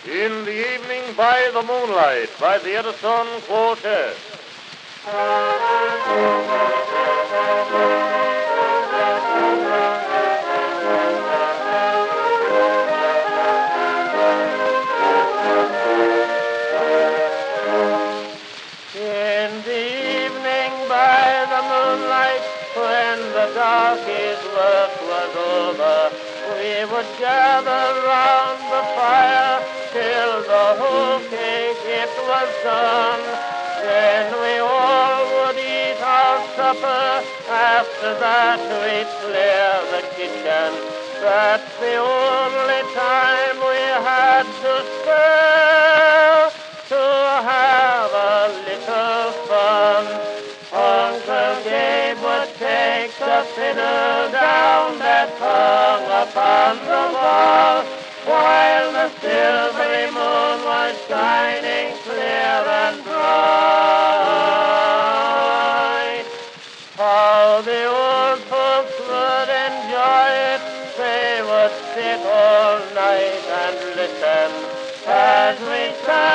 In the Evening by the Moonlight by the Edison Quartet. In the evening by the moonlight, when the darkest work was over, we would gather round the fire till the whole cake it was done. Then we all would eat our supper. After that we'd clear the kitchen. That's the only time we had to spare to have a little fun. Uncle Gabe would take the fiddle down that hung upon the wall, while the silvery moon was shining clear and bright. How the old folks would enjoy it. They would sit all night and listen as we sang